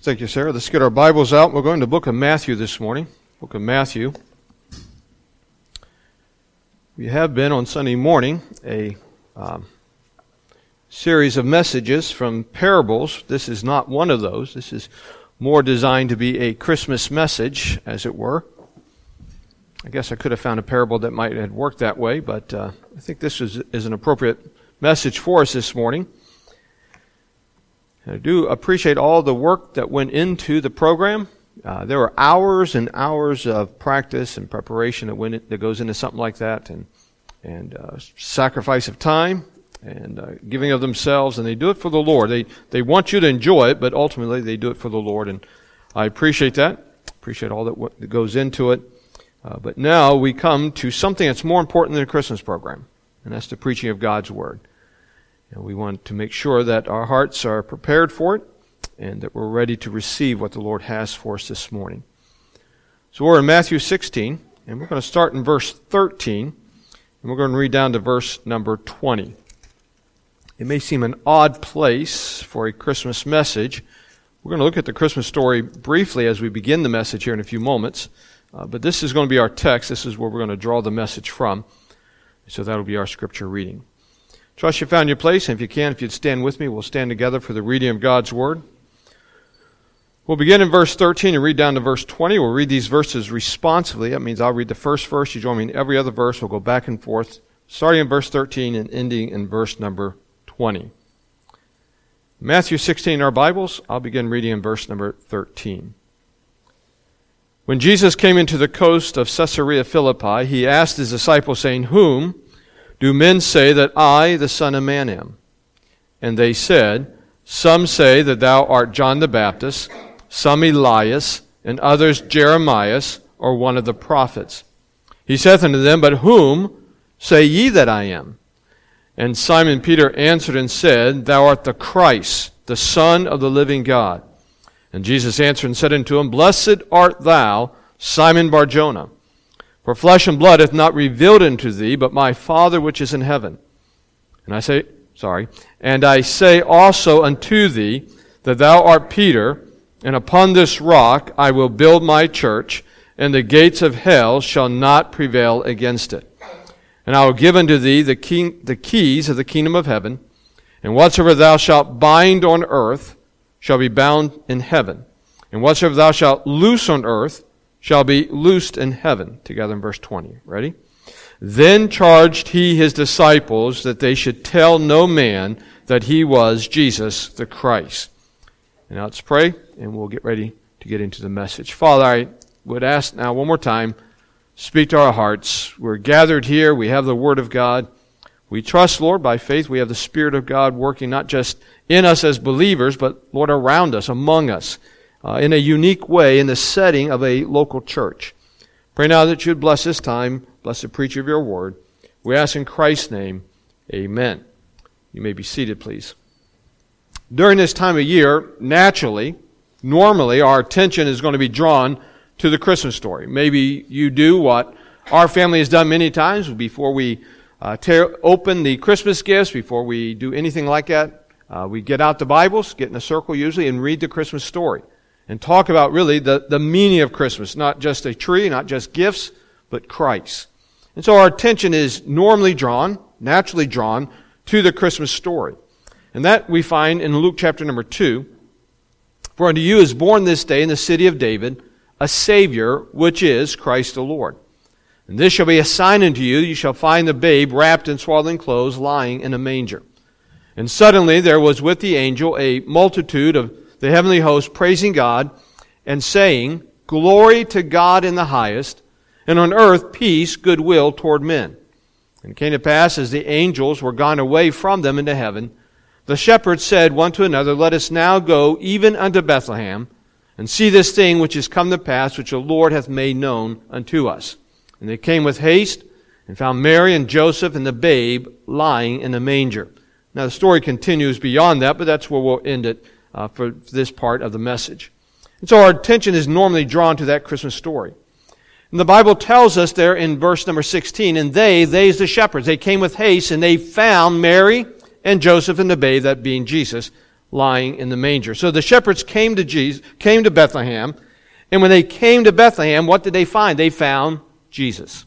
Thank you, Sarah. Let's get our Bibles out. We're going to the book of Matthew this morning. Book of Matthew. We have been on Sunday morning a series of messages from parables. This is not one of those. This is more designed to be a Christmas message, as it were. I guess I could have found a parable that might have worked that way, but I think this is an appropriate message for us this morning. I do appreciate all the work that went into the program. There were hours and hours of practice and preparation that goes into something like that, and sacrifice of time and giving of themselves, and they do it for the Lord. They want you to enjoy it, but ultimately they do it for the Lord, and I appreciate that. Appreciate all that goes into it. But now we come to something that's more important than a Christmas program, and that's the preaching of God's Word. And we want to make sure that our hearts are prepared for it and that we're ready to receive what the Lord has for us this morning. So we're in Matthew 16, and we're going to start in verse 13, and we're going to read down to verse number 20. It may seem an odd place for a Christmas message. We're going to look at the Christmas story briefly as we begin the message here in a few moments, but this is going to be our text. This is where we're going to draw the message from, so that'll be our scripture reading. Trust you found your place, and if you can, if you'd stand with me, we'll stand together for the reading of God's Word. We'll begin in verse 13 and read down to verse 20. We'll read these verses responsively. That means I'll read the first verse, you join me in every other verse. We'll go back and forth, starting in verse 13 and ending in verse number 20. Matthew 16 in our Bibles, I'll begin reading in verse number 13. When Jesus came into the coast of Caesarea Philippi, he asked his disciples, saying, "Whom do men say that I, the Son of Man, am?" And they said, "Some say that thou art John the Baptist, some Elias, and others Jeremias, or one of the prophets." He saith unto them, "But whom say ye that I am?" And Simon Peter answered and said, "Thou art the Christ, the Son of the living God." And Jesus answered and said unto him, "Blessed art thou, Simon Bar-Jonah. For flesh and blood hath not revealed unto thee, but my Father which is in heaven. And I say also unto thee, that thou art Peter, and upon this rock I will build my church, and the gates of hell shall not prevail against it. And I will give unto thee the keys of the kingdom of heaven, and whatsoever thou shalt bind on earth shall be bound in heaven, and whatsoever thou shalt loose on earth shall be loosed in heaven." Together in verse 20. Ready? "Then charged he his disciples that they should tell no man that he was Jesus the Christ." And now let's pray, and we'll get ready to get into the message. Father, I would ask now one more time, speak to our hearts. We're gathered here. We have the Word of God. We trust, Lord, by faith we have the Spirit of God working not just in us as believers, but, Lord, around us, among us, in a unique way in the setting of a local church. Pray now that you would bless this time, bless the preacher of your word. We ask in Christ's name, amen. You may be seated, please. During this time of year, normally, our attention is going to be drawn to the Christmas story. Maybe you do what our family has done many times before we tear open the Christmas gifts, before we do anything like that. We get out the Bibles, get in a circle usually, and read the Christmas story. And talk about really the meaning of Christmas, not just a tree, not just gifts, but Christ. And so our attention is naturally drawn to the Christmas story. And that we find in Luke chapter number 2. "For unto you is born this day in the city of David a Savior, which is Christ the Lord. And this shall be a sign unto you, you shall find the babe wrapped in swaddling clothes, lying in a manger. And suddenly there was with the angel a multitude of the heavenly host praising God and saying, Glory to God in the highest, and on earth peace, goodwill toward men. And it came to pass, as the angels were gone away from them into heaven, the shepherds said one to another, Let us now go even unto Bethlehem, and see this thing which is come to pass, which the Lord hath made known unto us. And they came with haste, and found Mary and Joseph and the babe lying in a manger." Now the story continues beyond that, but that's where we'll end it for this part of the message. And so our attention is normally drawn to that Christmas story. And the Bible tells us there in verse number 16, "And they is the shepherds, they came with haste, and they found Mary and Joseph and the babe," that being Jesus, lying in the manger. So the shepherds came to Bethlehem, and when they came to Bethlehem, what did they find? They found Jesus.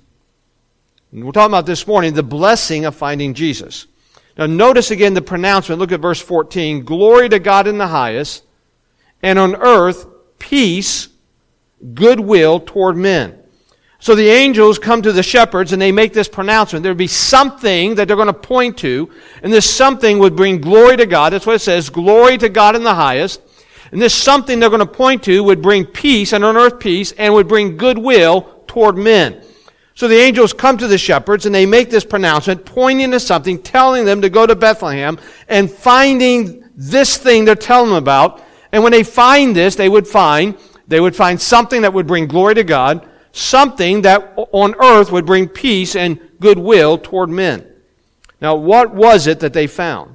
And we're talking about this morning the blessing of finding Jesus. Now notice again the pronouncement. Look at verse 14. Glory to God in the highest, and on earth peace, goodwill toward men. So the angels come to the shepherds and they make this pronouncement. There would be something that they're going to point to, and this something would bring glory to God. That's what it says, glory to God in the highest. And this something they're going to point to would bring peace, and on earth peace, and would bring goodwill toward men. So the angels come to the shepherds and they make this pronouncement, pointing to something, telling them to go to Bethlehem and finding this thing they're telling them about. And when they find this, they would find something that would bring glory to God, something that on earth would bring peace and goodwill toward men. Now, what was it that they found?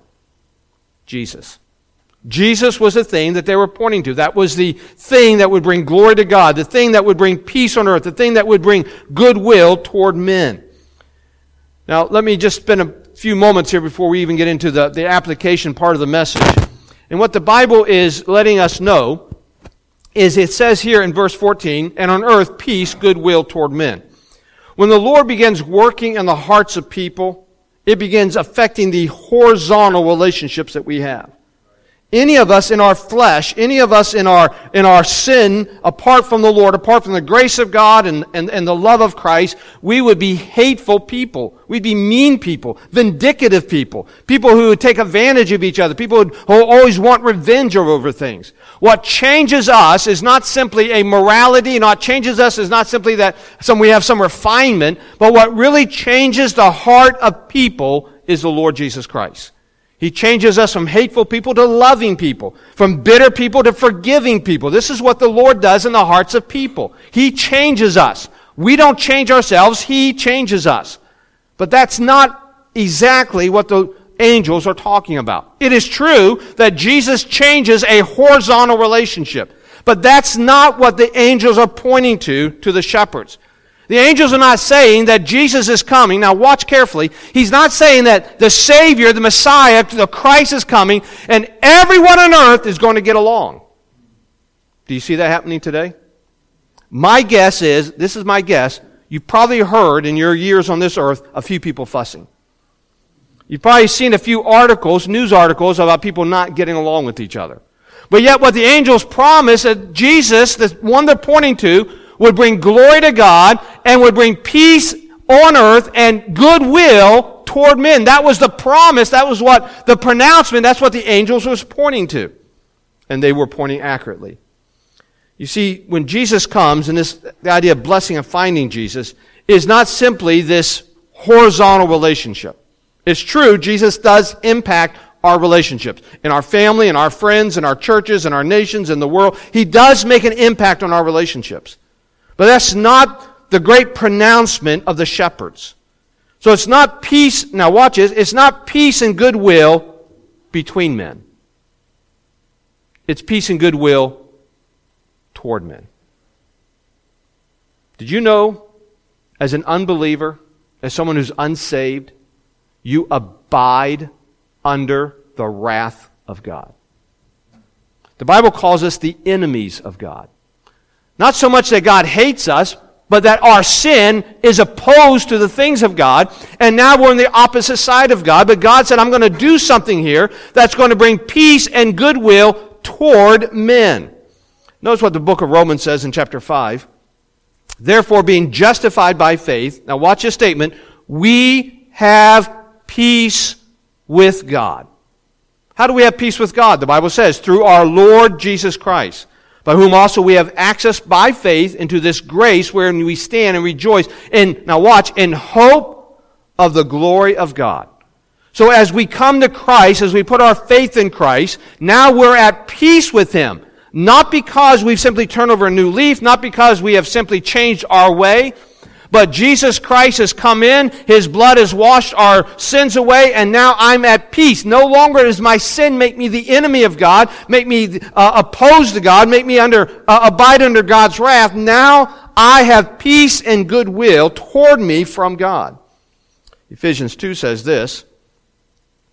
Jesus. Jesus was the thing that they were pointing to. That was the thing that would bring glory to God, the thing that would bring peace on earth, the thing that would bring goodwill toward men. Now, let me just spend a few moments here before we even get into the application part of the message. And what the Bible is letting us know is it says here in verse 14, and on earth peace, goodwill toward men. When the Lord begins working in the hearts of people, it begins affecting the horizontal relationships that we have. Any of us in our flesh, any of us in our sin, apart from the Lord, apart from the grace of God and the love of Christ, we would be hateful people. We'd be mean people, vindictive people, people who would take advantage of each other, people who always want revenge over things. What changes us is not simply a morality, what changes us is not simply that we have some refinement, but what really changes the heart of people is the Lord Jesus Christ. He changes us from hateful people to loving people, from bitter people to forgiving people. This is what the Lord does in the hearts of people. He changes us. We don't change ourselves. He changes us. But that's not exactly what the angels are talking about. It is true that Jesus changes a horizontal relationship, but that's not what the angels are pointing to the shepherds. The angels are not saying that Jesus is coming. Now watch carefully. He's not saying that the Savior, the Messiah, the Christ is coming and everyone on earth is going to get along. Do you see that happening today? My guess is, this is my guess, you've probably heard in your years on this earth a few people fussing. You've probably seen a few articles, news articles about people not getting along with each other. But yet what the angels promise that Jesus, the one they're pointing to, would bring glory to God and would bring peace on earth and goodwill toward men. That was the promise. That was what the pronouncement, that's what the angels was pointing to. And they were pointing accurately. You see, when Jesus comes, and the idea of blessing and finding Jesus is not simply this horizontal relationship. It's true, Jesus does impact our relationships. In our family, in our friends, in our churches, in our nations, in the world. He does make an impact on our relationships. But that's not the great pronouncement of the shepherds. So it's not peace, now watch this, it's not peace and goodwill between men. It's peace and goodwill toward men. Did you know, as an unbeliever, as someone who's unsaved, you abide under the wrath of God? The Bible calls us the enemies of God. Not so much that God hates us, but that our sin is opposed to the things of God, and now we're on the opposite side of God. But God said, I'm going to do something here that's going to bring peace and goodwill toward men. Notice what the book of Romans says in chapter 5. Therefore, being justified by faith, now watch this statement, we have peace with God. How do we have peace with God? The Bible says, through our Lord Jesus Christ, by whom also we have access by faith into this grace wherein we stand and rejoice now watch, in hope of the glory of God. So as we come to Christ, as we put our faith in Christ, now we're at peace with Him. Not because we've simply turned over a new leaf, not because we have simply changed our way, but Jesus Christ has come in, His blood has washed our sins away, and now I'm at peace. No longer does my sin make me the enemy of God, make me opposed to God, make me abide under God's wrath. Now I have peace and goodwill toward me from God. Ephesians 2 says this,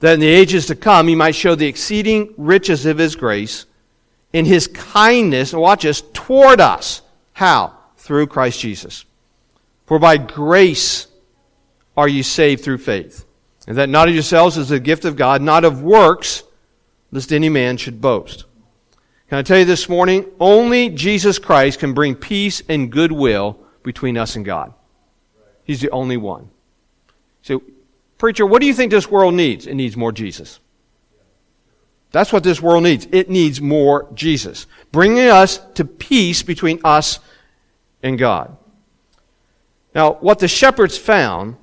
that in the ages to come He might show the exceeding riches of His grace in His kindness, and watch this, toward us. How? Through Christ Jesus. For by grace are ye saved through faith, and that not of yourselves is the gift of God, not of works, lest any man should boast. Can I tell you this morning, only Jesus Christ can bring peace and goodwill between us and God. He's the only one. So, preacher, what do you think this world needs? It needs more Jesus. That's what this world needs. It needs more Jesus, bringing us to peace between us and God. Now, what the shepherds found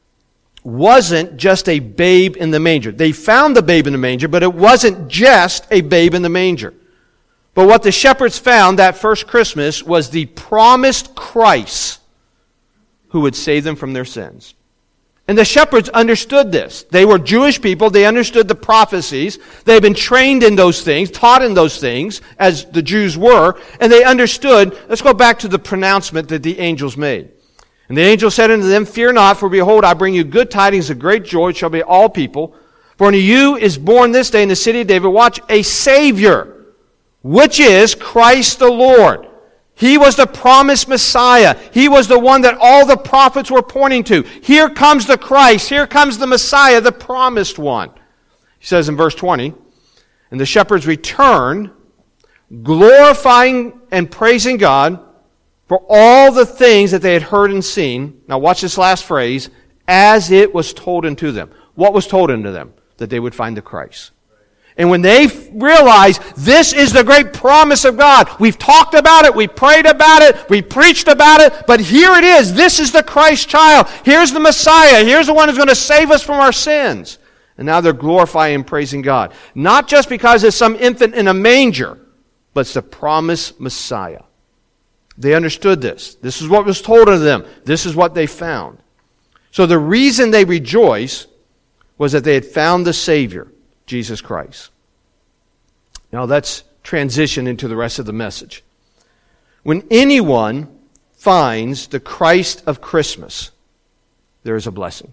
wasn't just a babe in the manger. They found the babe in the manger, but it wasn't just a babe in the manger. But what the shepherds found that first Christmas was the promised Christ who would save them from their sins. And the shepherds understood this. They were Jewish people. They understood the prophecies. They had been trained in those things, taught in those things, as the Jews were. And they understood. Let's go back to the pronouncement that the angels made. And the angel said unto them, Fear not, for behold, I bring you good tidings of great joy, which shall be all people. For unto you is born this day in the city of David, watch, a Savior, which is Christ the Lord. He was the promised Messiah. He was the one that all the prophets were pointing to. Here comes the Christ. Here comes the Messiah, the promised one. He says in verse 20, And the shepherds returned, glorifying and praising God for all the things that they had heard and seen. Now watch this last phrase, as it was told unto them. What was told unto them? That they would find the Christ. And when they realize this is the great promise of God, we've talked about it, we prayed about it, we preached about it, but here it is. This is the Christ child. Here's the Messiah. Here's the one who's going to save us from our sins. And now they're glorifying and praising God. Not just because it's some infant in a manger, but it's the promised Messiah. They understood this. This is what was told of them. This is what they found. So the reason they rejoiced was that they had found the Savior, Jesus Christ. Now let's transition into the rest of the message. When anyone finds the Christ of Christmas, there is a blessing.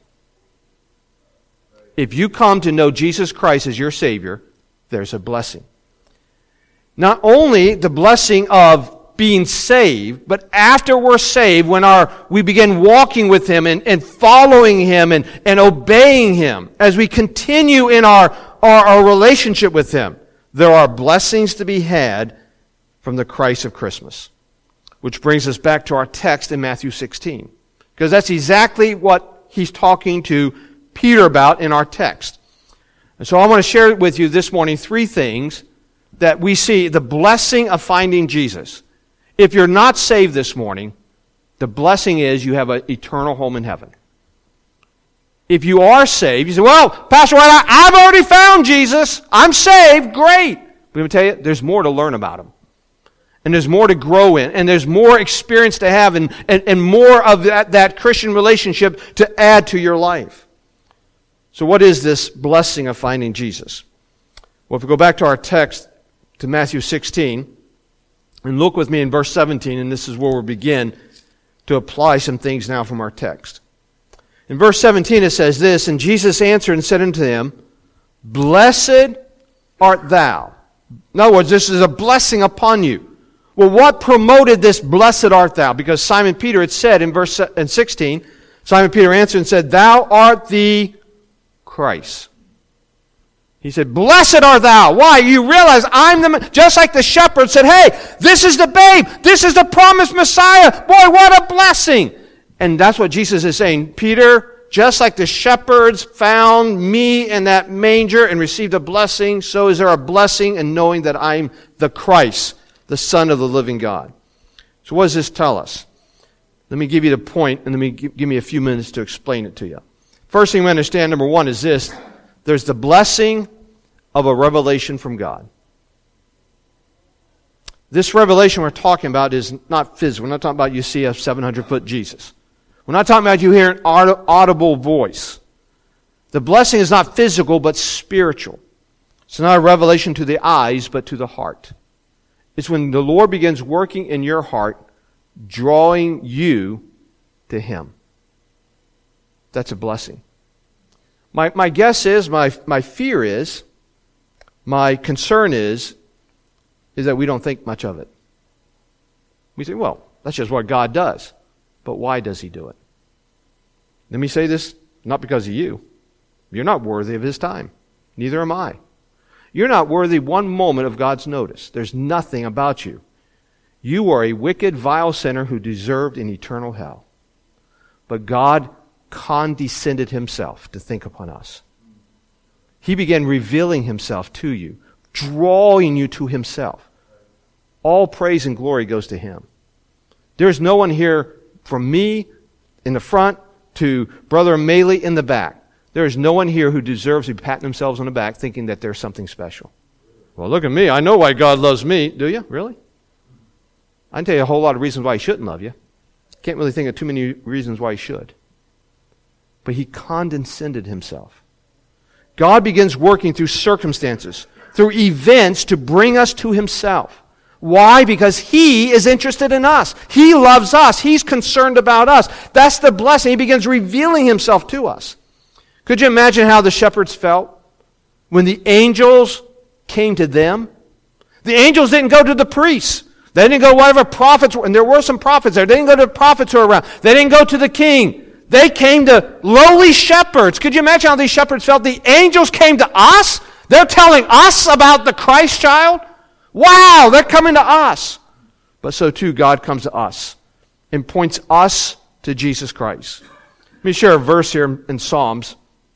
If you come to know Jesus Christ as your Savior, there's a blessing. Not only the blessing of being saved, but after we're saved, when we begin walking with Him and following Him and obeying Him, as we continue in our relationship with Him, there are blessings to be had from the Christ of Christmas. Which brings us back to our text in Matthew 16. Because that's exactly what he's talking to Peter about in our text. And so I want to share with you this morning 3 things that we see the blessing of finding Jesus. If you're not saved this morning, the blessing is you have an eternal home in heaven. If you are saved, you say, well, Pastor White, I've already found Jesus. I'm saved. Great. But let me tell you, there's more to learn about Him. And there's more to grow in. And there's more experience to have and more of that Christian relationship to add to your life. So what is this blessing of finding Jesus? Well, if we go back to our text, to Matthew 16, and look with me in verse 17, and this is where we'll begin to apply some things now from our text. In verse 17 it says this, And Jesus answered and said unto them, Blessed art thou. In other words, this is a blessing upon you. Well, what promoted this blessed art thou? Because Simon Peter had said in verse 16, Simon Peter answered and said, Thou art the Christ. He said, Blessed art thou. Why? You realize just like the shepherd said, hey, this is the babe. This is the promised Messiah. Boy, what a blessing. And that's what Jesus is saying. Peter, just like the shepherds found me in that manger and received a blessing, so is there a blessing in knowing that I'm the Christ, the Son of the living God. So what does this tell us? Let me give you the point, and let me give me a few minutes to explain it to you. First thing we understand, number 1, is this. There's the blessing of a revelation from God. This revelation we're talking about is not physical. We're not talking about you see a 700-foot Jesus. We're not talking about you hear an audible voice. The blessing is not physical, but spiritual. It's not a revelation to the eyes, but to the heart. It's when the Lord begins working in your heart, drawing you to Him. That's a blessing. My guess is, my fear is, my concern is that we don't think much of it. We say, well, that's just what God does. But why does He do it? Let me say this, not because of you. You're not worthy of His time. Neither am I. You're not worthy one moment of God's notice. There's nothing about you. You are a wicked, vile sinner who deserved an eternal hell. But God condescended Himself to think upon us. He began revealing Himself to you, drawing you to Himself. All praise and glory goes to Him. There's no one here from me in the front to Brother Maley in the back. There is no one here who deserves to be patting themselves on the back thinking that there's something special. Well, look at me. I know why God loves me. Do you? Really? I can tell you a whole lot of reasons why He shouldn't love you. Can't really think of too many reasons why He should. But He condescended Himself. God begins working through circumstances, through events to bring us to Himself. Why? Because He is interested in us. He loves us. He's concerned about us. That's the blessing. He begins revealing Himself to us. Could you imagine how the shepherds felt when the angels came to them? The angels didn't go to the priests. They didn't go to whatever prophets were, and there were some prophets there. They didn't go to the prophets who were around. They didn't go to the king. They came to lowly shepherds. Could you imagine how these shepherds felt? The angels came to us. They're telling us about the Christ child. Wow, they're coming to us. But so too, God comes to us and points us to Jesus Christ. Let me share a verse here in Psalms.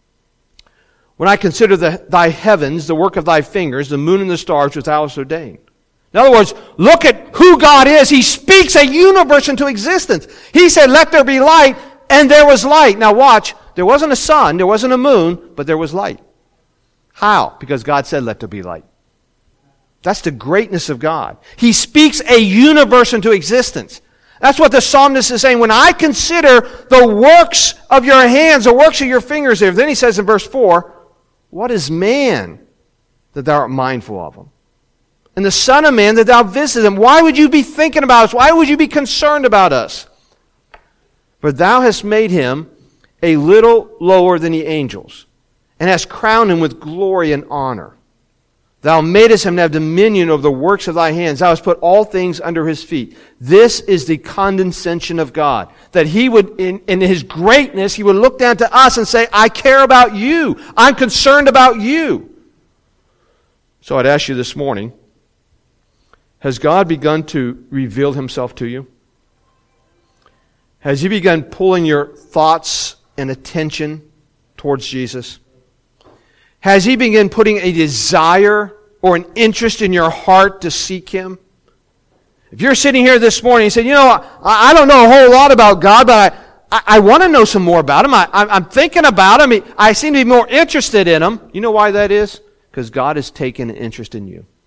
When I consider thy heavens, the work of thy fingers, the moon and the stars which thou hast ordained. In other words, look at who God is. He speaks a universe into existence. He said, let there be light, and there was light. Now watch, there wasn't a sun, there wasn't a moon, but there was light. How? Because God said, let there be light. That's the greatness of God. He speaks a universe into existence. That's what the psalmist is saying. When I consider the works of your hands, the works of your fingers there. Then he says in verse 4, what is man that thou art mindful of him? And the Son of Man that thou visit him. Why would you be thinking about us? Why would you be concerned about us? For thou hast made him a little lower than the angels, and hast crowned him with glory and honor. Thou madest him to have dominion over the works of thy hands. Thou hast put all things under his feet. This is the condescension of God. That He would, in His greatness, He would look down to us and say, I care about you. I'm concerned about you. So I'd ask you this morning, has God begun to reveal Himself to you? Has He begun pulling your thoughts and attention towards Jesus? Has He begun putting a desire or an interest in your heart to seek Him? If you're sitting here this morning and say, I don't know a whole lot about God, but I want to know some more about Him. I'm thinking about Him. I seem to be more interested in Him. You know why that is? Because God has taken an interest in you.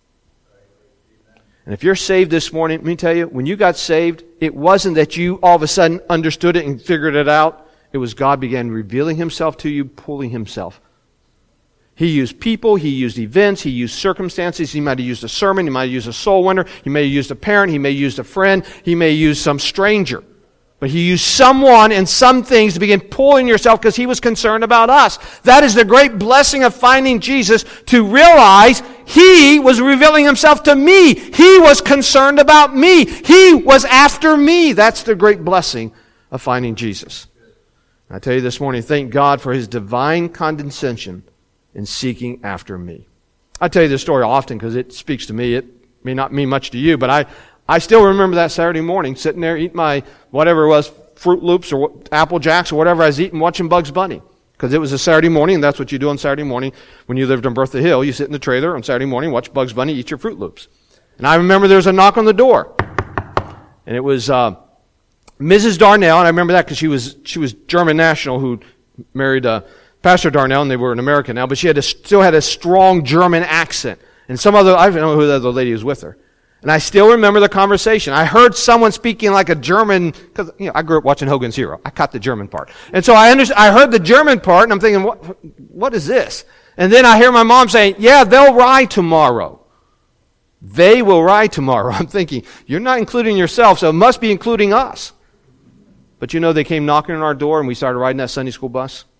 And if you're saved this morning, let me tell you, when you got saved, it wasn't that you all of a sudden understood it and figured it out. It was God began revealing Himself to you, pulling Himself. He used people, He used events, He used circumstances. He might have used a sermon, He might have used a soul winner, He may have used a parent, He may have used a friend, He may have used some stranger. But He used someone and some things to begin pulling yourself because He was concerned about us. That is the great blessing of finding Jesus, to realize He was revealing Himself to me. He was concerned about me. He was after me. That's the great blessing of finding Jesus. I tell you this morning, thank God for His divine condescension in seeking after me. I tell you this story often because it speaks to me. It may not mean much to you, but I still remember that Saturday morning sitting there eating my, whatever it was, Fruit Loops or Apple Jacks or whatever I was eating, watching Bugs Bunny. Because it was a Saturday morning, and that's what you do on Saturday morning when you lived on Bertha Hill. You sit in the trailer on Saturday morning, watch Bugs Bunny, eat your Fruit Loops. And I remember there was a knock on the door. And it was Mrs. Darnell, and I remember that because she was German national who married Pastor Darnell, and they were an American now, but she still had a strong German accent. And some other, I don't know who the other lady was with her. And I still remember the conversation. I heard someone speaking like a German, because I grew up watching Hogan's Hero. I caught the German part. And so I heard the German part, and I'm thinking, what is this? And then I hear my mom saying, yeah, they'll ride tomorrow. They will ride tomorrow. I'm thinking, you're not including yourself, so it must be including us. But they came knocking on our door, and we started riding that Sunday school bus.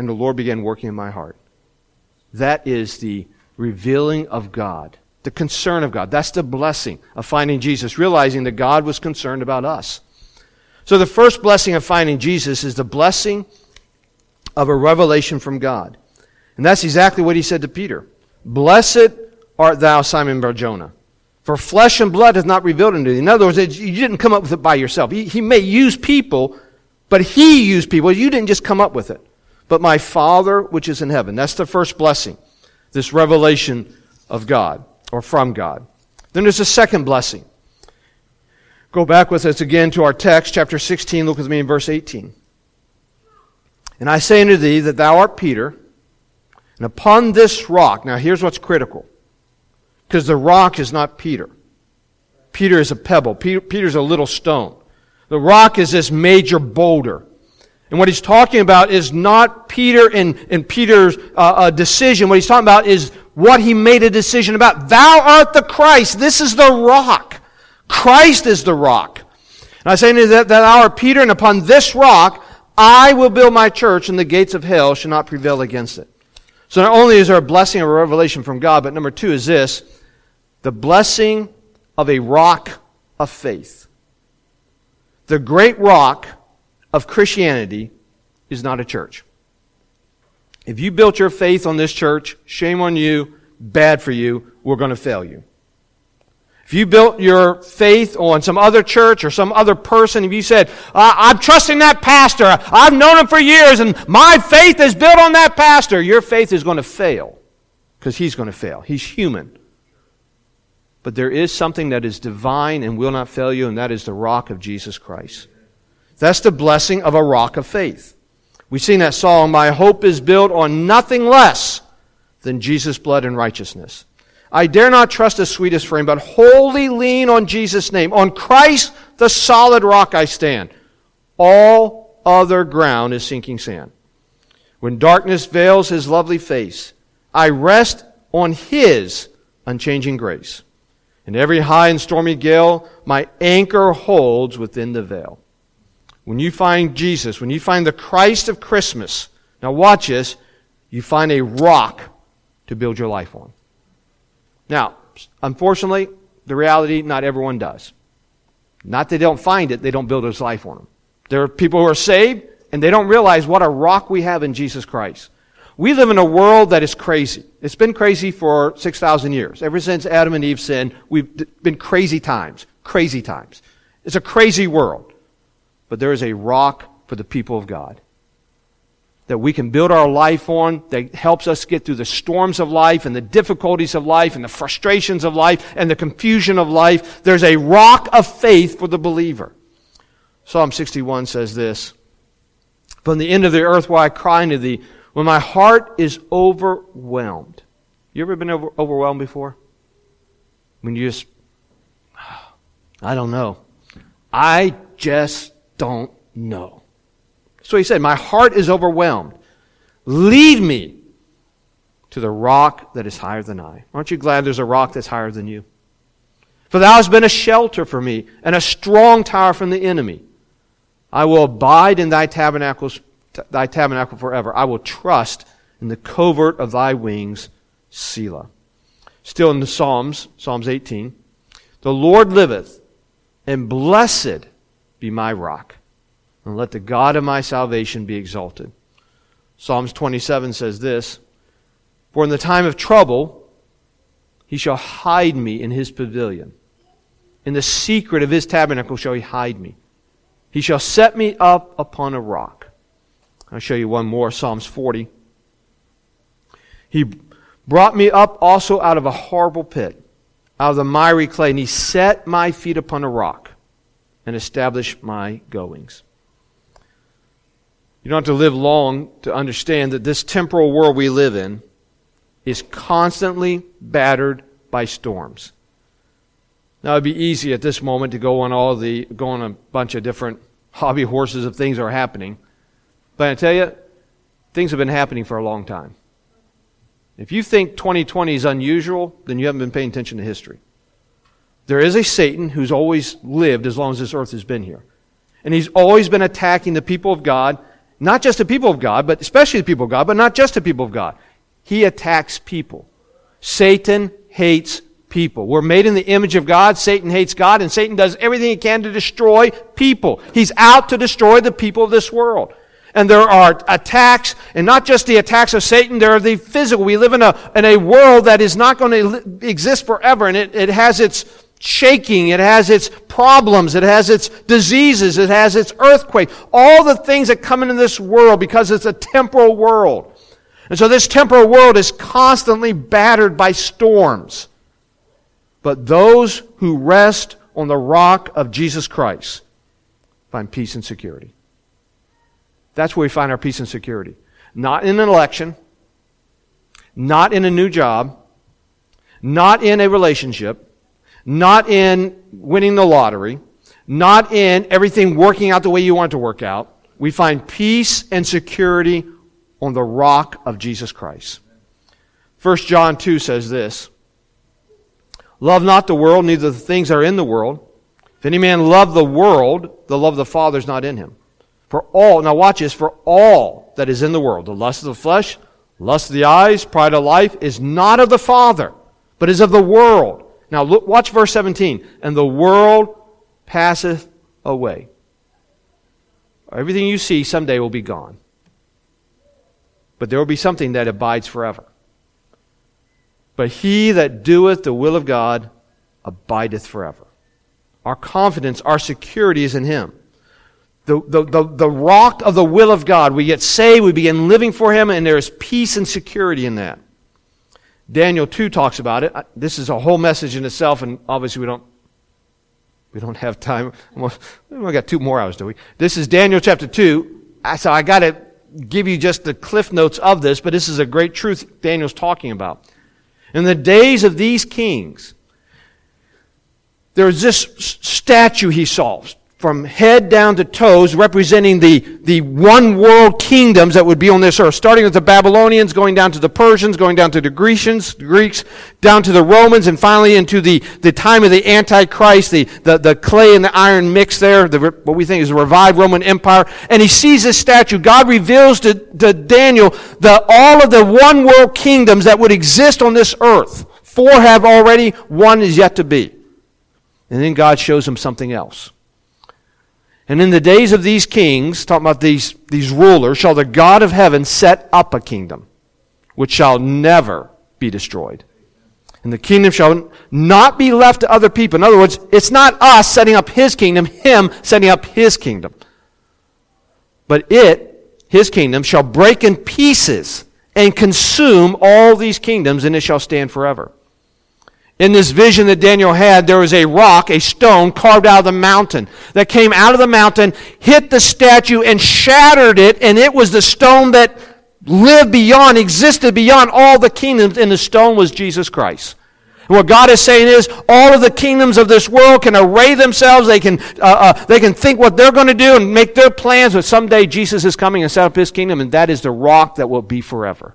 and the Lord began working in my heart. That is the revealing of God, the concern of God. That's the blessing of finding Jesus, realizing that God was concerned about us. So the first blessing of finding Jesus is the blessing of a revelation from God. And that's exactly what he said to Peter. Blessed art thou, Simon Bar-Jonah, for flesh and blood hath not revealed unto thee. In other words, you didn't come up with it by yourself. He may use people, but he used people. You didn't just come up with it. But my Father which is in heaven. That's the first blessing, this revelation of God, or from God. Then there's a second blessing. Go back with us again to our text, chapter 16. Look with me in verse 18. And I say unto thee that thou art Peter, and upon this rock, now here's what's critical, because the rock is not Peter. Peter is a pebble. Peter's a little stone. The rock is this major boulder. And what he's talking about is not Peter and Peter's decision. What he's talking about is what he made a decision about. Thou art the Christ. This is the rock. Christ is the rock. And I say unto thee that thou art Peter, and upon this rock I will build my church, and the gates of hell shall not prevail against it. So not only is there a blessing of a revelation from God, but number two is this, the blessing of a rock of faith. The great rock of Christianity is not a church. If you built your faith on this church, shame on you, bad for you, we're going to fail you. If you built your faith on some other church or some other person, if you said, I'm trusting that pastor, I've known him for years, and my faith is built on that pastor, your faith is going to fail, because he's going to fail. He's human. But there is something that is divine and will not fail you, and that is the rock of Jesus Christ. That's the blessing of a rock of faith. We sing that song, my hope is built on nothing less than Jesus' blood and righteousness. I dare not trust the sweetest frame, but wholly lean on Jesus' name. On Christ, the solid rock I stand. All other ground is sinking sand. When darkness veils his lovely face, I rest on his unchanging grace. In every high and stormy gale, my anchor holds within the veil. When you find Jesus, when you find the Christ of Christmas, now watch this, you find a rock to build your life on. Now, unfortunately, the reality, not everyone does. Not that they don't find it, they don't build his life on them. There are people who are saved, and they don't realize what a rock we have in Jesus Christ. We live in a world that is crazy. It's been crazy for 6,000 years. Ever since Adam and Eve sinned, we've been crazy times. Crazy times. It's a crazy world. But there is a rock for the people of God that we can build our life on, that helps us get through the storms of life and the difficulties of life and the frustrations of life and the confusion of life. There's a rock of faith for the believer. Psalm 61 says this, from the end of the earth will I cry unto thee, when my heart is overwhelmed. You ever been overwhelmed before? When you just, I don't know. I just don't know. So he said, my heart is overwhelmed. Lead me to the rock that is higher than I. Aren't you glad there's a rock that's higher than you? For thou hast been a shelter for me and a strong tower from the enemy. I will abide in thy tabernacle forever. I will trust in the covert of thy wings, Selah. Still in the Psalms 18. The Lord liveth, and blessed be my rock, and let the God of my salvation be exalted. Psalms 27 says this, for in the time of trouble he shall hide me in his pavilion. In the secret of his tabernacle shall he hide me. He shall set me up upon a rock. I'll show you one more, Psalms 40. He brought me up also out of a horrible pit, out of the miry clay, and he set my feet upon a rock and established my goings. You don't have to live long to understand that this temporal world we live in is constantly battered by storms. Now it'd be easy at this moment to go on a bunch of different hobby horses of things that are happening. But I tell you, things have been happening for a long time. If you think 2020 is unusual, then you haven't been paying attention to history. There is a Satan who's always lived as long as this earth has been here. And he's always been attacking the people of God, Not just the people of God, but especially the people of God, but not just the people of God. He attacks people. Satan hates people. We're made in the image of God. Satan hates God, and Satan does everything he can to destroy people. He's out to destroy the people of this world. And there are attacks, and not just the attacks of Satan, there are the physical. We live in a world that is not going to exist forever, and it has its shaking, it has its problems, it has its diseases, it has its earthquake, all the things that come into this world because it's a temporal world. And so this temporal world is constantly battered by storms. But those who rest on the rock of Jesus Christ find peace and security. That's where we find our peace and security. Not in an election, not in a new job, not in a relationship, not in winning the lottery, not in everything working out the way you want it to work out. We find peace and security on the rock of Jesus Christ. 1 John 2 says this, "Love not the world, neither the things that are in the world. If any man love the world, the love of the Father is not in him. For all," now watch this, "for all that is in the world, the lust of the flesh, lust of the eyes, pride of life, is not of the Father, but is of the world." Now look, watch verse 17. "And the world passeth away." Everything you see someday will be gone. But there will be something that abides forever. "But he that doeth the will of God abideth forever." Our confidence, our security is in Him. The rock of the will of God. We get saved, we begin living for Him, and there is peace and security in that. Daniel 2 talks about it. This is a whole message in itself, and obviously we don't have time. We got 2 more hours, do we? This is Daniel chapter 2. So I got to give you just the cliff notes of this, but this is a great truth Daniel's talking about. In the days of these kings, there was this statue he saw, from head down to toes, representing the one world kingdoms that would be on this earth, starting with the Babylonians, going down to the Persians, going down to the Greeks, down to the Romans, and finally into the time of the Antichrist, the clay and the iron mix there, what we think is a revived Roman Empire. And he sees this statue. God reveals to Daniel all of the one world kingdoms that would exist on this earth. 4 have already, 1 is yet to be. And then God shows him something else. "And in the days of these kings," talking about these rulers, "shall the God of heaven set up a kingdom, which shall never be destroyed. And the kingdom shall not be left to other people." In other words, it's not us setting up His kingdom, Him setting up His kingdom. "But His kingdom, shall break in pieces and consume all these kingdoms, and it shall stand forever." In this vision that Daniel had, there was a rock, a stone, carved out of the mountain that came out of the mountain, hit the statue, and shattered it, and it was the stone that lived beyond, existed beyond all the kingdoms, and the stone was Jesus Christ. And what God is saying is, all of the kingdoms of this world can array themselves, they can think what they're going to do and make their plans, but someday Jesus is coming and set up His kingdom, and that is the rock that will be forever.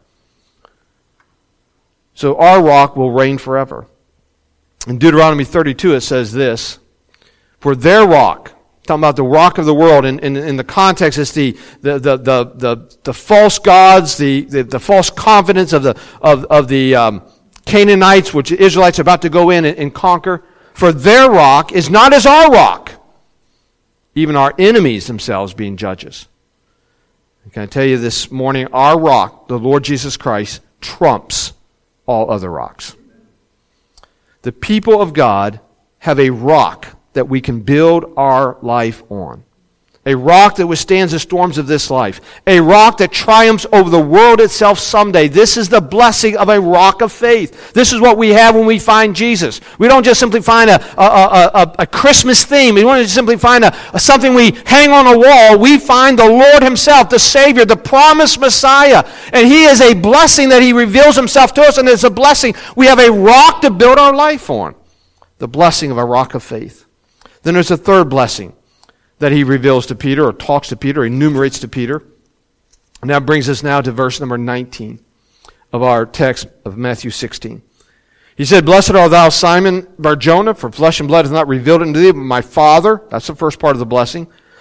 So our rock will reign forever. In Deuteronomy 32 it says this, "For their rock," talking about the rock of the world, in the context it's the false gods, the false confidence of the Canaanites, which the Israelites are about to go in and conquer. "For their rock is not as our rock, even our enemies themselves being judges." Can I tell you this morning, our rock, the Lord Jesus Christ, trumps all other rocks. The people of God have a rock that we can build our life on. A rock that withstands the storms of this life. A rock that triumphs over the world itself someday. This is the blessing of a rock of faith. This is what we have when we find Jesus. We don't just simply find a Christmas theme. We don't just simply find something we hang on a wall. We find the Lord Himself, the Savior, the promised Messiah. And He is a blessing that He reveals Himself to us, and it's a blessing. We have a rock to build our life on. The blessing of a rock of faith. Then there's a third blessing that He reveals to Peter, or talks to Peter, enumerates to Peter. And that brings us now to verse number 19 of our text of Matthew 16. He said, "Blessed art thou, Simon Bar-Jonah, for flesh and blood hath not revealed it unto thee, but my Father," that's the first part of the blessing,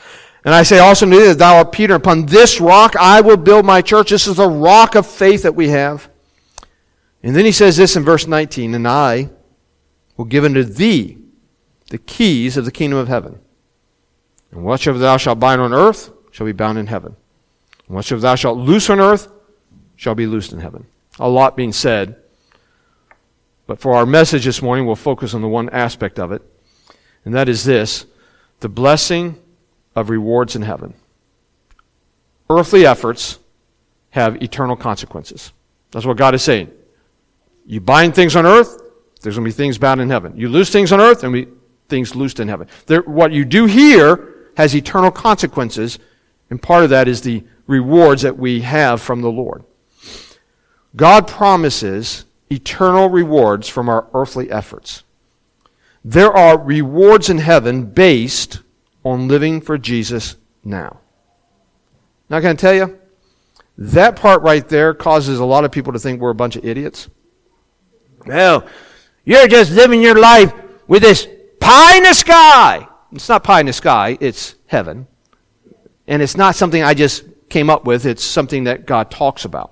And I say also to thee that thou art Peter, upon this rock I will build my church. This is the rock of faith that we have. And then he says this in verse 19, and I will give unto thee the keys of the kingdom of heaven. And whatsoever thou shalt bind on earth shall be bound in heaven. And whatsoever thou shalt loose on earth shall be loosed in heaven. A lot being said. But for our message this morning, we'll focus on the one aspect of it. And that is this, the blessing of rewards in heaven. Earthly efforts have eternal consequences. That's what God is saying. You bind things on earth, there's going to be things bound in heaven. You loose things on earth, there's going to be things loosed in heaven. What you do here has eternal consequences, and part of that is the rewards that we have from the Lord. God promises eternal rewards from our earthly efforts. There are rewards in heaven based on living for Jesus now. Now, can I tell you, that part right there causes a lot of people to think we're a bunch of idiots. Well, you're just living your life with this pie in the sky. It's not pie in the sky, it's heaven. And it's not something I just came up with, it's something that God talks about.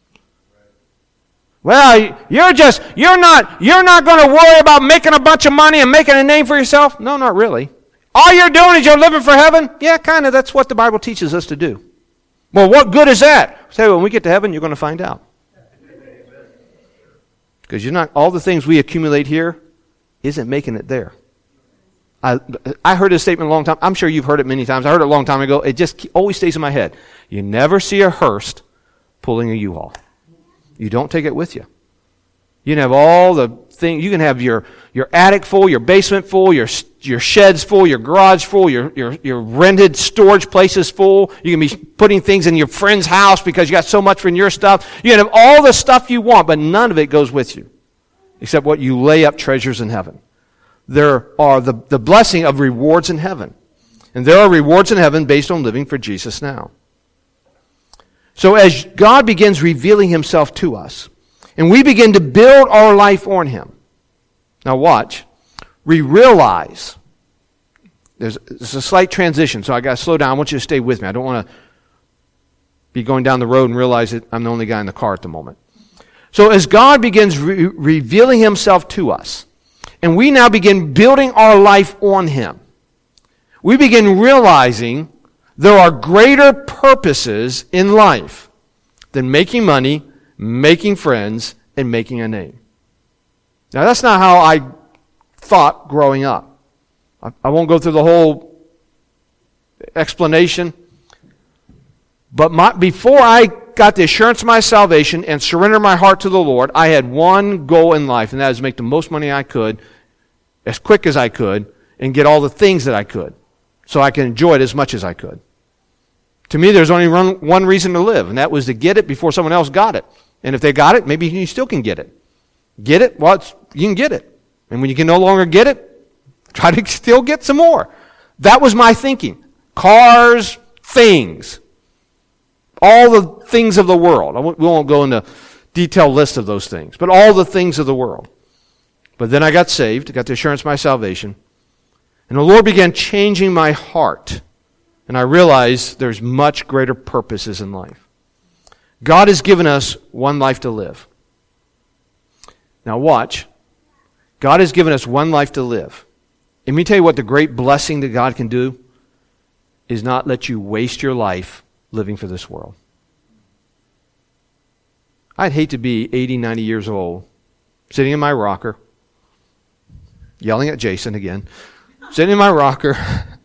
Well, you're not going to worry about making a bunch of money and making a name for yourself? No, not really. All you're doing is you're living for heaven? Yeah, kind of. That's what the Bible teaches us to do. Well, what good is that? Say, when we get to heaven, you're going to find out. Because all the things we accumulate here isn't making it there. I heard this statement a long time. I'm sure you've heard it many times. I heard it a long time ago. It just always stays in my head. You never see a hearse pulling a U-Haul. You don't take it with you. You can have all the things. You can have your attic full, your basement full, your sheds full, your garage full, your rented storage places full. You can be putting things in your friend's house because you got so much from your stuff. You can have all the stuff you want, but none of it goes with you, except what you lay up treasures in heaven. There are the blessing of rewards in heaven. And there are rewards in heaven based on living for Jesus now. So as God begins revealing himself to us, and we begin to build our life on him. Now watch. We realize, there's a slight transition, so I got to slow down. I want you to stay with me. I don't want to be going down the road and realize that I'm the only guy in the car at the moment. So as God begins revealing himself to us, and we now begin building our life on him, we begin realizing there are greater purposes in life than making money, making friends, and making a name. Now, that's not how I thought growing up. I won't go through the whole explanation. But before I got the assurance of my salvation and surrendered my heart to the Lord, I had one goal in life, and that is to make the most money I could, as quick as I could, and get all the things that I could, so I could enjoy it as much as I could. To me, there's only one reason to live, and that was to get it before someone else got it. And if they got it, maybe you still can get it. Get it? Well, you can get it. And when you can no longer get it, try to still get some more. That was my thinking. Cars, things. All the things of the world. We won't go into detailed list of those things, but all the things of the world. But then I got saved, got the assurance of my salvation, and the Lord began changing my heart. And I realized there's much greater purposes in life. God has given us one life to live. Now watch. God has given us one life to live. And let me tell you what the great blessing that God can do is not let you waste your life living for this world. I'd hate to be 80, 90 years old, sitting in my rocker, yelling at Jason again, sitting in my rocker,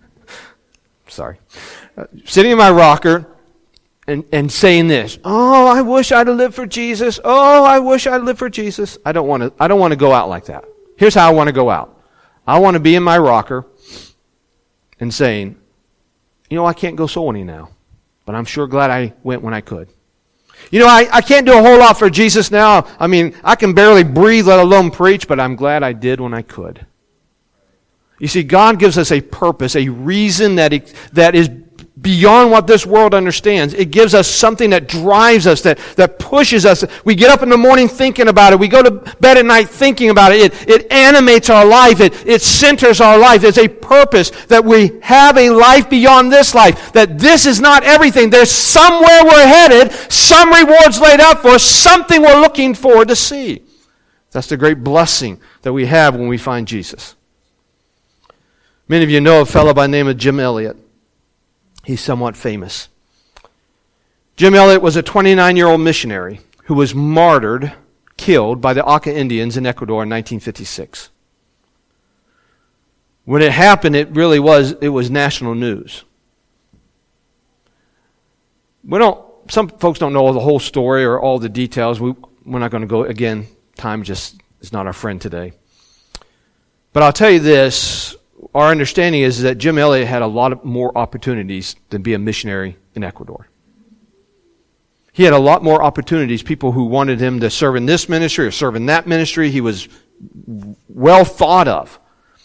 sitting in my rocker and saying this, oh, I wish I'd have lived for Jesus. Oh, I wish I'd lived for Jesus. I don't want to go out like that. Here's how I want to go out. I want to be in my rocker and saying, I can't go soul winning now, but I'm sure glad I went when I could. I can't do a whole lot for Jesus now. I mean, I can barely breathe, let alone preach, but I'm glad I did when I could. You see, God gives us a purpose, a reason that is beyond what this world understands. It gives us something that drives us, that pushes us. We get up in the morning thinking about it. We go to bed at night thinking about it. It animates our life. It centers our life. There's a purpose that we have a life beyond this life, that this is not everything. There's somewhere we're headed, some rewards laid out for us, something we're looking forward to see. That's the great blessing that we have when we find Jesus. Many of you know a fellow by the name of Jim Elliot. He's somewhat famous. Jim Elliot was a 29-year-old missionary who was martyred, killed by the Auca Indians in Ecuador in 1956. When it happened, it was national news. Some folks don't know the whole story or all the details. We're not going to go, again, time just is not our friend today. But I'll tell you this, our understanding is that Jim Elliot had a lot more opportunities than be a missionary in Ecuador. He had a lot more opportunities, people who wanted him to serve in this ministry or serve in that ministry. He was well thought of.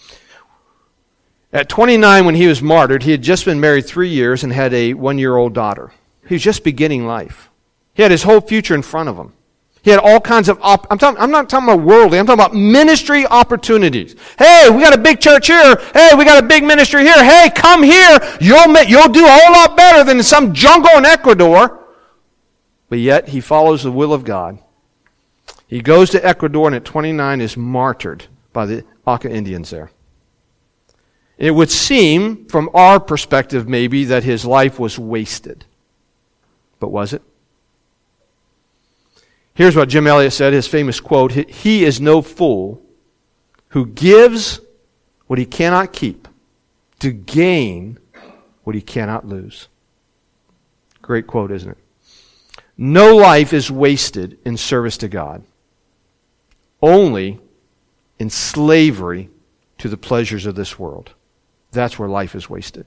At 29, when he was martyred, he had just been married 3 years and had a 1-year-old daughter. He was just beginning life. He had his whole future in front of him. He had all kinds of, I'm not talking about worldly, I'm talking about ministry opportunities. Hey, we got a big church here. Hey, we got a big ministry here. Hey, come here. You'll do a whole lot better than in some jungle in Ecuador. But yet, he follows the will of God. He goes to Ecuador and at 29 is martyred by the Auca Indians there. It would seem, from our perspective maybe, that his life was wasted. But was it? Here's what Jim Elliot said, his famous quote, "He is no fool who gives what he cannot keep to gain what he cannot lose." Great quote, isn't it? No life is wasted in service to God. Only in slavery to the pleasures of this world. That's where life is wasted.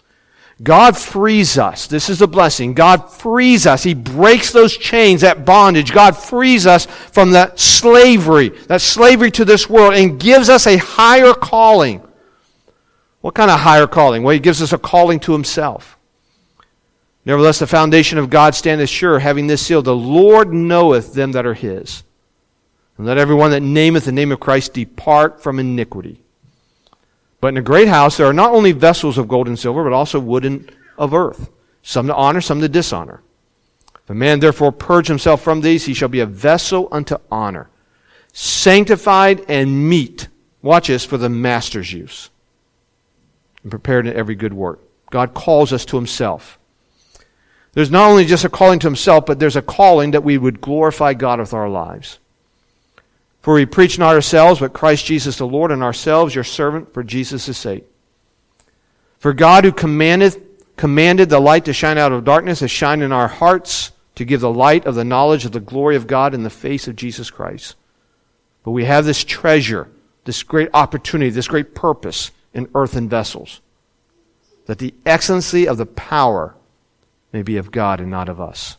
God frees us. This is the blessing. God frees us. He breaks those chains, that bondage. God frees us from that slavery to this world, and gives us a higher calling. What kind of higher calling? Well, He gives us a calling to Himself. Nevertheless, the foundation of God standeth sure, having this seal, the Lord knoweth them that are His. And let everyone that nameth the name of Christ depart from iniquity. But in a great house there are not only vessels of gold and silver, but also wood and of earth, some to honor, some to dishonor. If a man therefore purge himself from these, he shall be a vessel unto honor, sanctified and meet, watch this, for the master's use, and prepared in every good work. God calls us to Himself. There's not only just a calling to Himself, but there's a calling that we would glorify God with our lives. For we preach not ourselves, but Christ Jesus the Lord, and ourselves your servant for Jesus' sake. For God who commanded the light to shine out of darkness has shined in our hearts to give the light of the knowledge of the glory of God in the face of Jesus Christ. But we have this treasure, this great opportunity, this great purpose in earthen vessels, that the excellency of the power may be of God and not of us.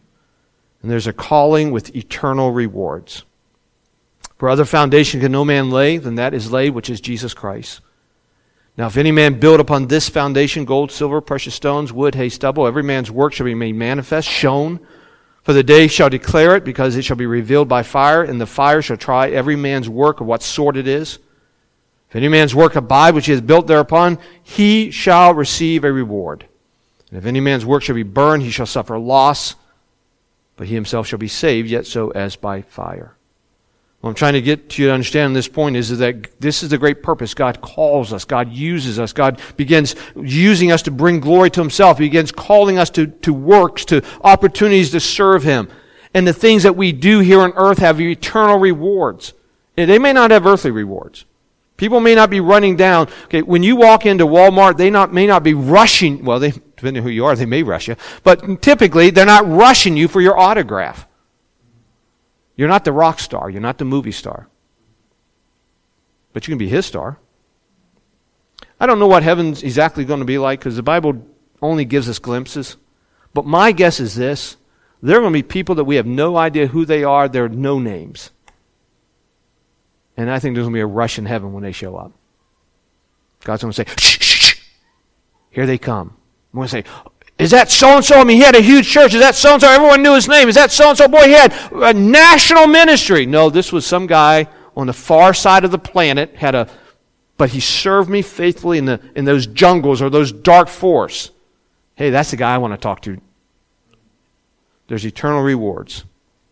And there's a calling with eternal rewards. For other foundation can no man lay than that is laid, which is Jesus Christ. Now if any man build upon this foundation gold, silver, precious stones, wood, hay, stubble, every man's work shall be made manifest, shown. For the day shall declare it, because it shall be revealed by fire, and the fire shall try every man's work of what sort it is. If any man's work abide, which he has built thereupon, he shall receive a reward. And if any man's work shall be burned, he shall suffer loss, but he himself shall be saved, yet so as by fire. What I'm trying to get you to understand on this point is that this is the great purpose. God calls us. God uses us. God begins using us to bring glory to Himself. He begins calling us to works, to opportunities to serve Him. And the things that we do here on earth have eternal rewards. And they may not have earthly rewards. People may not be running down. Okay, when you walk into Walmart, they may not be rushing. Well, depending on who you are, they may rush you. But typically, they're not rushing you for your autograph. You're not the rock star. You're not the movie star. But you can be His star. I don't know what heaven's exactly going to be like, because the Bible only gives us glimpses. But my guess is this. There are going to be people that we have no idea who they are. There are no names. And I think there's going to be a rush in heaven when they show up. God's going to say, shh, shh, shh. Here they come. I'm going to say, is that so-and-so? I mean, he had a huge church. Is that so-and-so? Everyone knew his name. Is that so-and-so? Boy, he had a national ministry. No, this was some guy on the far side of the planet, but he served me faithfully in those jungles or those dark forests. Hey, that's the guy I want to talk to. There's eternal rewards.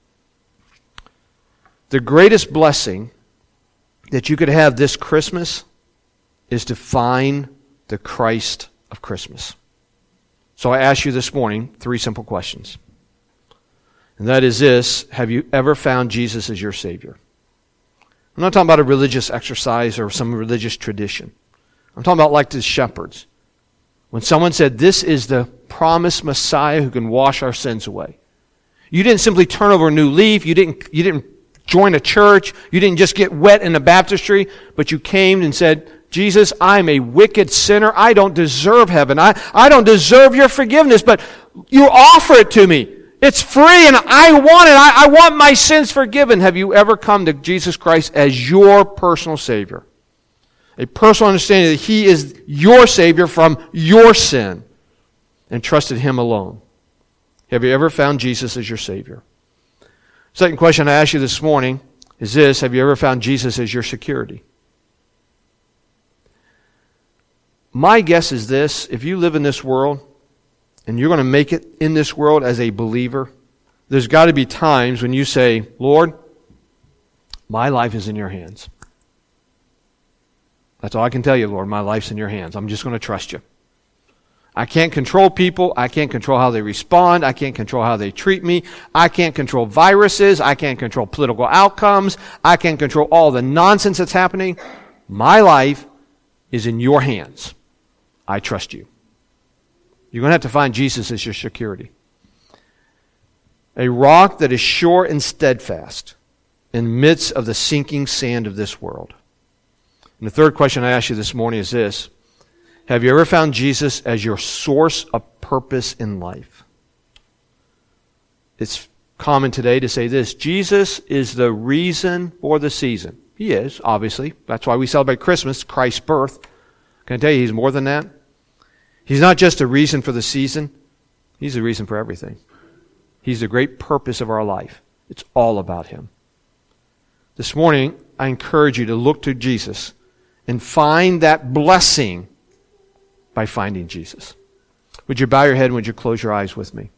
The greatest blessing that you could have this Christmas is to find the Christ of Christmas. So I ask you this morning 3 simple questions. And that is this: have you ever found Jesus as your Savior? I'm not talking about a religious exercise or some religious tradition. I'm talking about like the shepherds. When someone said, this is the promised Messiah who can wash our sins away. You didn't simply turn over a new leaf. You didn't join a church. You didn't just get wet in a baptistry, but you came and said, Jesus, I'm a wicked sinner. I don't deserve heaven. I don't deserve your forgiveness, but you offer it to me. It's free and I want it. I want my sins forgiven. Have you ever come to Jesus Christ as your personal Savior? A personal understanding that He is your Savior from your sin and trusted Him alone. Have you ever found Jesus as your Savior? Second question I ask you this morning is this: have you ever found Jesus as your security? My guess is this: if you live in this world and you're going to make it in this world as a believer, there's got to be times when you say, Lord, my life is in your hands. That's all I can tell you, Lord. My life's in your hands. I'm just going to trust you. I can't control people. I can't control how they respond. I can't control how they treat me. I can't control viruses. I can't control political outcomes. I can't control all the nonsense that's happening. My life is in your hands. I trust you. You're going to have to find Jesus as your security. A rock that is sure and steadfast in the midst of the sinking sand of this world. And the third question I ask you this morning is this: have you ever found Jesus as your source of purpose in life? It's common today to say this: Jesus is the reason for the season. He is, obviously. That's why we celebrate Christmas, Christ's birth. Can I tell you, He's more than that? He's not just a reason for the season. He's the reason for everything. He's the great purpose of our life. It's all about Him. This morning, I encourage you to look to Jesus and find that blessing by finding Jesus. Would you bow your head and would you close your eyes with me?